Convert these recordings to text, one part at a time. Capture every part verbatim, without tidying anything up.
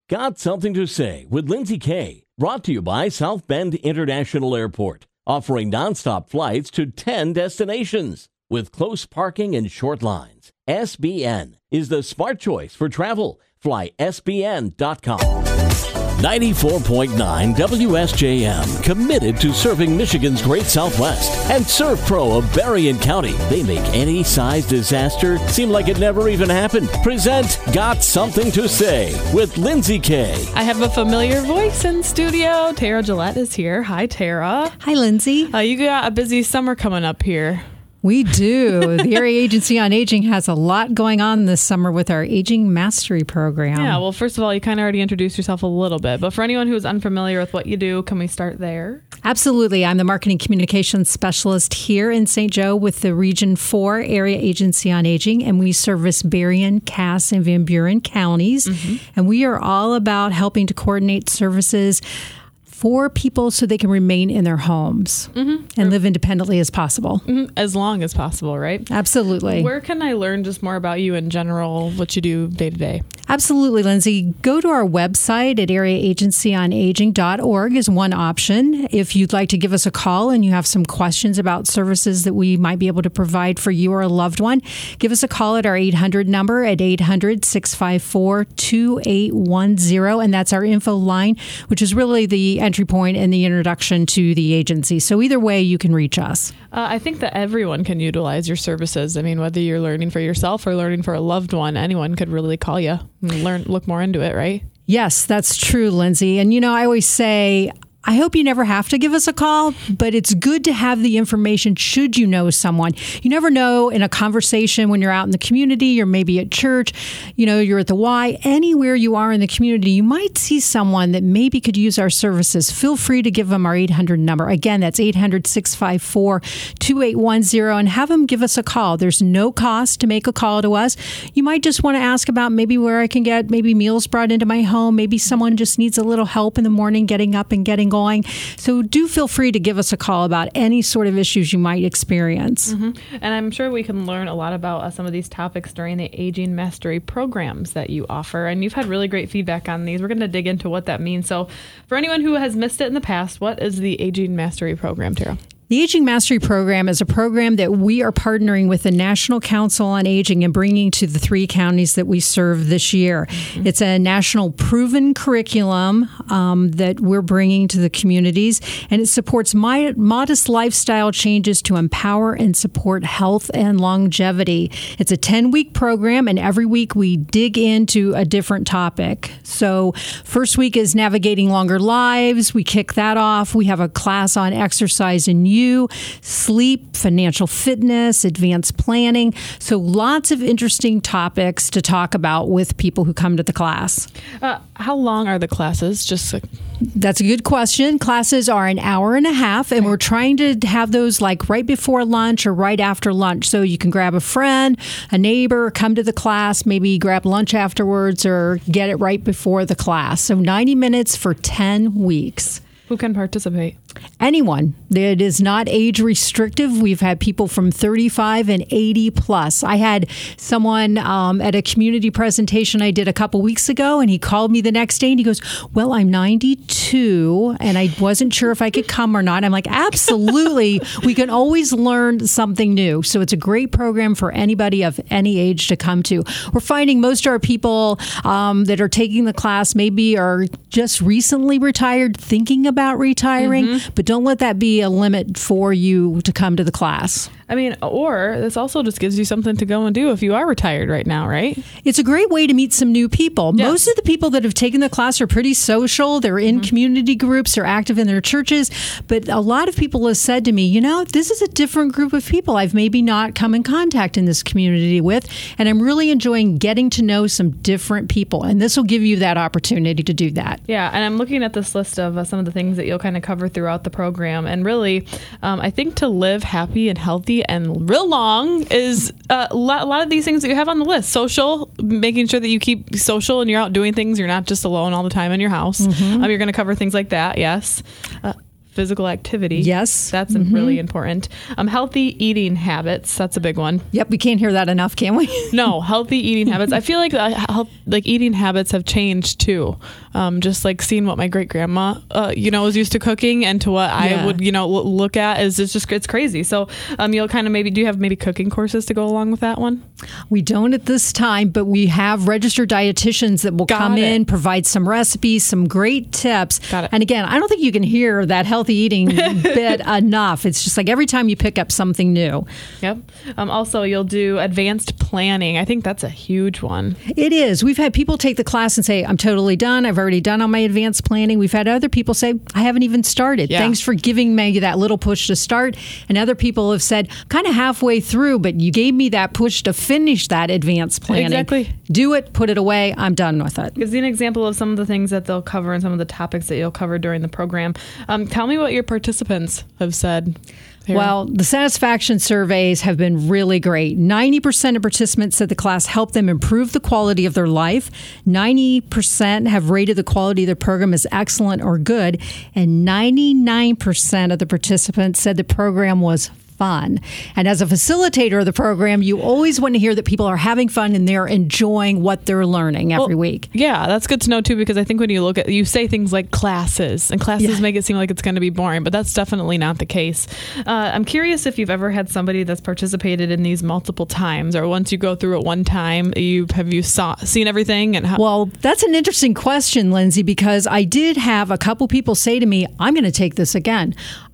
Got Something to Say with Lindsay Kay. Brought to you by South Bend International Airport, offering nonstop flights to ten destinations with close parking and short lines. S B N is the smart choice for travel. Fly S B N dot com. ninety-four point nine W S J M, committed to serving Michigan's Great Southwest. And ServPro of Berrien County. They make any size disaster seem like it never even happened. Present Got Something to Say with Lindsay Kay. I have a familiar voice in studio. Tara Gillette is here. Hi, Tara. Hi, Lindsay. Uh, you got a busy summer coming up here. We do. The Area Agency on Aging has a lot going on this summer with our Aging Mastery Program. Yeah, well, first of all, you kind of already introduced yourself a little bit, but for anyone who's unfamiliar with what you do, can we start there? Absolutely. I'm the Marketing Communications Specialist here in Saint Joe with the Region four Area Agency on Aging, and we service Berrien, Cass, and Van Buren counties. Mm-hmm. And we are all about helping to coordinate services for people so they can remain in their homes mm-hmm. and live independently as possible. Mm-hmm. As long as possible, right? Absolutely. Where can I learn just more about you in general, what you do day to day? Absolutely, Lindsay. Go to our website at area agency on aging dot org is one option. If you'd like to give us a call and you have some questions about services that we might be able to provide for you or a loved one, give us a call at our eight hundred number at eight hundred, six five four, two eight one zero. And that's our info line, which is really the entry point and the introduction to the agency. So either way, you can reach us. Uh, I think that everyone can utilize your services. I mean, whether you're learning for yourself or learning for a loved one, anyone could really call you and learn, look more into it, right? Yes, that's true, Lindsay. And, you know, I always say, I hope you never have to give us a call, but it's good to have the information should you know someone. You never know in a conversation when you're out in the community, you're maybe at church, you know, you're at the Y, anywhere you are in the community, you might see someone that maybe could use our services. Feel free to give them our eight hundred number. Again, that's eight hundred, six five four, two eight one zero, and have them give us a call. There's no cost to make a call to us. You might just want to ask about maybe where I can get maybe meals brought into my home. Maybe someone just needs a little help in the morning getting up and getting going. Going. So do feel free to give us a call about any sort of issues you might experience. Mm-hmm. And I'm sure we can learn a lot about uh, some of these topics during the Aging Mastery programs that you offer. And you've had really great feedback on these. We're going to dig into what that means. So for anyone who has missed it in the past, what is the Aging Mastery program, Tara? The Aging Mastery Program is a program that we are partnering with the National Council on Aging and bringing to the three counties that we serve this year. Mm-hmm. It's a national proven curriculum um, that we're bringing to the communities, and it supports my, modest lifestyle changes to empower and support health and longevity. It's a ten-week program, and every week we dig into a different topic. So first week is navigating longer lives. We kick that off. We have a class on exercise and you, sleep, financial fitness, advanced planning. So lots of interesting topics to talk about with people who come to the class. Uh, how long are the classes? Just like- That's a good question. Classes are an hour and a half, and we're trying to have those like right before lunch or right after lunch. So you can grab a friend, a neighbor, come to the class, maybe grab lunch afterwards or get it right before the class. So ninety minutes for ten weeks. Who can participate? Anyone. It is not age restrictive. We've had people from thirty-five and eighty plus. I had someone um, at a community presentation I did a couple weeks ago, and he called me the next day and he goes, well, I'm ninety-two and I wasn't sure if I could come or not. I'm like, absolutely. We can always learn something new. So it's a great program for anybody of any age to come to. We're finding most of our people um, that are taking the class maybe are just recently retired, thinking about retiring. Mm-hmm. But don't let that be a limit for you to come to the class. I mean, or this also just gives you something to go and do if you are retired right now, right? It's a great way to meet some new people. Yes. Most of the people that have taken the class are pretty social. They're in mm-hmm. community groups. They're active in their churches. But a lot of people have said to me, you know, this is a different group of people I've maybe not come in contact in this community with. And I'm really enjoying getting to know some different people. And this will give you that opportunity to do that. Yeah. And I'm looking at this list of uh, some of the things that you'll kind of cover throughout the program. And really, um, I think to live happy and healthy and real long is uh, a lot, a lot of these things that you have on the list. Social, making sure that you keep social and you're out doing things. You're not just alone all the time in your house. Mm-hmm. Um, you're going to cover things like that. Yes. Uh, physical activity. Yes. That's mm-hmm. really important. Um, healthy eating habits. That's a big one. Yep. We can't hear that enough, can we? No, healthy eating habits. I feel like uh, health, like eating habits have changed too. Um, just like seeing what my great grandma, uh, you know, was used to cooking and to what yeah. I would, you know, l- look at is it's just, it's crazy. So um, you'll kind of maybe, do you have maybe cooking courses to go along with that one? We don't at this time, but we have registered dietitians that will Got come it. in, provide some recipes, some great tips. Got it. And again, I don't think you can hear that healthy eating bit enough. It's just like every time you pick up something new. Yep. Um, also, you'll do advanced planning. I think that's a huge one. It is. We've had people take the class and say, I'm totally done. I've already done all my advanced planning. We've had other people say, I haven't even started. Yeah. Thanks for giving me that little push to start. And other people have said, kind of halfway through, but you gave me that push to finish that advanced planning. Exactly. Do it, put it away. I'm done with it. Gives you an example of some of the things that they'll cover and some of the topics that you'll cover during the program. Um, tell me what your participants have said. Here. Well, the satisfaction surveys have been really great. ninety percent of participants said the class helped them improve the quality of their life. ninety percent have rated the quality of the program as excellent or good. And ninety-nine percent of the participants said the program was fun. And as a facilitator of the program, you always want to hear that people are having fun and they're enjoying what they're learning every well, week. Yeah, that's good to know too, because I think when you look at, you say things like classes, and classes yeah. make it seem like it's going to be boring, but that's definitely not the case. Uh, I'm curious if you've ever had somebody that's participated in these multiple times, or once you go through it one time, you have you saw, seen everything? And how- Well, that's an interesting question, Lindsay, because I did have a couple people say to me, I'm going to take this again.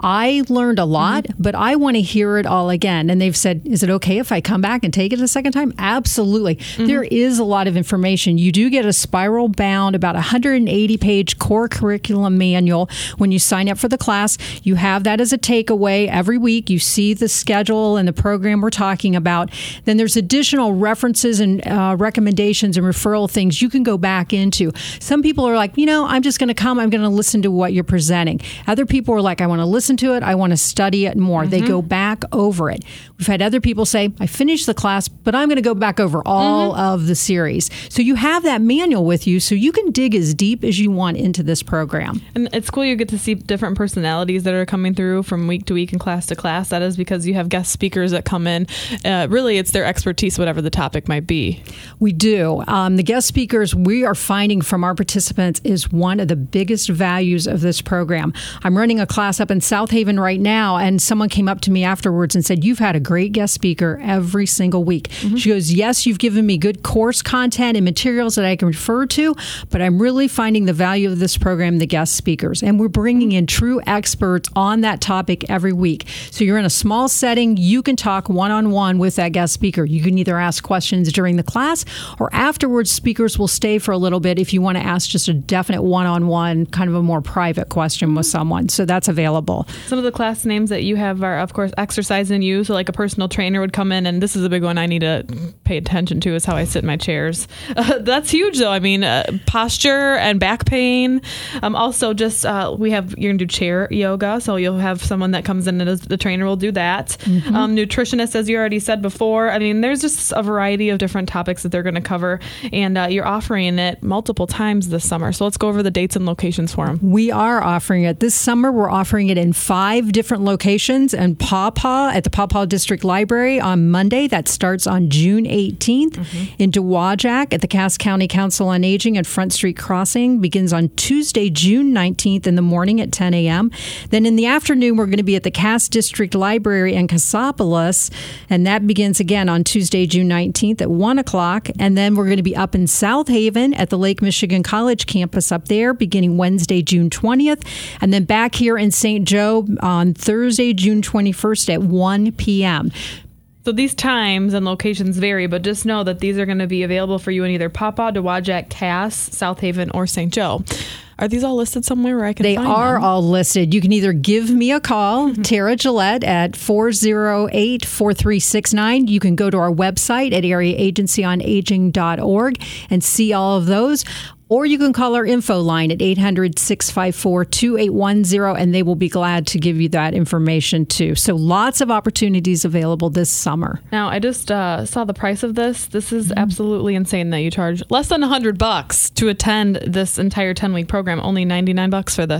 I learned a lot, mm-hmm. but I want to hear it all again. And they've said, is it okay if I come back and take it a second time? Absolutely. Mm-hmm. There is a lot of information. You do get a spiral bound, about one hundred eighty page core curriculum manual when you sign up for the class. You have that as a takeaway every week. You see the schedule and the program we're talking about. Then there's additional references and uh, recommendations and referral things you can go back into. Some people are like, you know, I'm just going to come. I'm going to listen to what you're presenting. Other people are like, I want to listen to it. I want to study it more. Mm-hmm. They go back over it. We've had other people say, I finished the class, but I'm going to go back over all mm-hmm. of the series. So you have that manual with you, so you can dig as deep as you want into this program. And it's cool you get to see different personalities that are coming through from week to week and class to class. That is because you have guest speakers that come in. Uh, really, it's their expertise, whatever the topic might be. We do. Um, the guest speakers we are finding from our participants is one of the biggest values of this program. I'm running a class up in South Haven right now, and someone came up to me afterwards and said, you've had a great guest speaker every single week. Mm-hmm. She goes, yes, you've given me good course content and materials that I can refer to, but I'm really finding the value of this program, the guest speakers. And we're bringing in true experts on that topic every week. So you're in a small setting, you can talk one-on-one with that guest speaker. You can either ask questions during the class, or afterwards speakers will stay for a little bit if you want to ask just a definite one-on-one, kind of a more private question with someone. So that's available. Some of the class names that you have are, of course, Exercise in You. So like a personal trainer would come in, and this is a big one I need to pay attention to, is how I sit in my chairs. Uh, that's huge, though. I mean, uh, posture and back pain. Um, also, just uh, we have, you're going to do chair yoga. So you'll have someone that comes in, and the trainer will do that. Mm-hmm. Um, nutritionist, as you already said before. I mean, there's just a variety of different topics that they're going to cover, and uh, you're offering it multiple times this summer. So let's go over the dates and locations for them. We are offering it. This summer, we're offering it in five different locations, and Paw Paw at the Paw Paw District Library on Monday. That starts on June eighteenth. Mm-hmm. In Dowagiac at the Cass County Council on Aging at Front Street Crossing begins on Tuesday, June nineteenth in the morning at ten a.m. Then in the afternoon, we're going to be at the Cass District Library in Cassopolis, and that begins again on Tuesday, June nineteenth at one o'clock. And then we're going to be up in South Haven at the Lake Michigan College campus up there beginning Wednesday, June twentieth. And then back here in Saint Joe on Thursday, June twenty-first at one p.m. So these times and locations vary, but just know that these are going to be available for you in either Paw Paw, Dowagiac, Cass, South Haven, or Saint Joe. Are these all listed somewhere where I can they find are them? all listed. You can either give me a call, mm-hmm. Tara Gillette, at four oh eight, four three six nine. You can go to our website at area agency on aging dot org and see all of those. Or you can call our info line at eight hundred, six five four, two eight one zero, and they will be glad to give you that information too. So lots of opportunities available this summer. Now, I just uh, saw the price of this. This is mm-hmm. absolutely insane that you charge less than one hundred bucks to attend this entire ten-week program. Only ninety-nine bucks for this.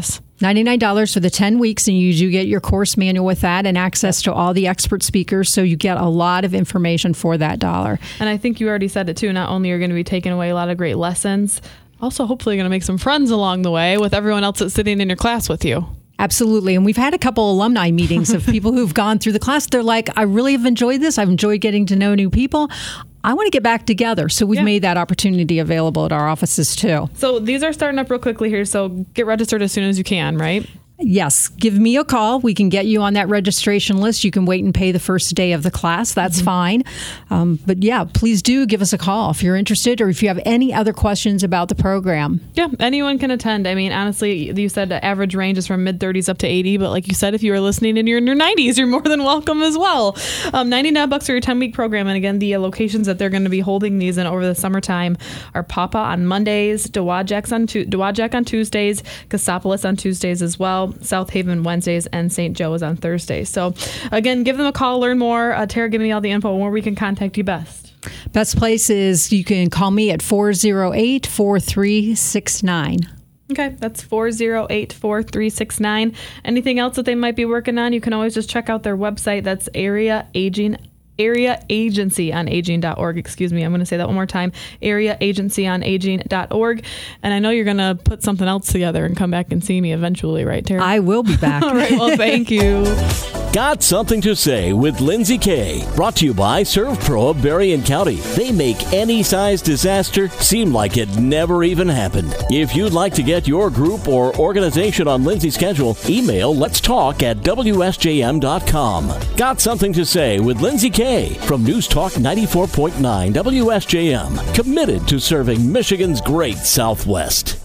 ninety-nine dollars for the ten weeks, and you do get your course manual with that and access to all the expert speakers, so you get a lot of information for that dollar. And I think you already said it too. Not only are you going to be taking away a lot of great lessons, also hopefully you're going to make some friends along the way with everyone else that's sitting in your class with you. Absolutely. And we've had a couple alumni meetings of people who've gone through the class. They're like, I really have enjoyed this. I've enjoyed getting to know new people. I want to get back together. So we've yeah. made that opportunity available at our offices too. So these are starting up real quickly here. So get registered as soon as you can, right? Yes. Give me a call. We can get you on that registration list. You can wait and pay the first day of the class. That's mm-hmm. fine. Um, but yeah, please do give us a call if you're interested or if you have any other questions about the program. Yeah, anyone can attend. I mean, honestly, you said the average range is from mid thirties up to eighty. But like you said, if you are listening and you're in your nineties, you're more than welcome as well. Um, ninety-nine bucks for your ten-week program. And again, the locations that they're going to be holding these in over the summertime are Papa on Mondays, Dowagiac on, tu- Dowagiac on Tuesdays, Cassopolis on Tuesdays as well, South Haven Wednesdays, and Saint Joe's on Thursdays. So again, give them a call, learn more. Uh, Tara, give me all the info on where we can contact you best. Best place is you can call me at four oh eight, four three six nine. Okay, that's four oh eight, four three six nine. Anything else that they might be working on, you can always just check out their website. That's Area Aging Area Agency on Aging dot org. Excuse me. I'm going to say that one more time. Area Agency on Aging dot org. And I know you're going to put something else together and come back and see me eventually, right, Tara? I will be back. All right. Well, thank you. Got Something to Say with Lindsay Kay. Brought to you by ServPro of Berrien County. They make any size disaster seem like it never even happened. If you'd like to get your group or organization on Lindsay's schedule, email let's talk at W S J M dot com. Got Something to Say with Lindsay Kay from News Talk ninety-four point nine W S J M. Committed to serving Michigan's great Southwest.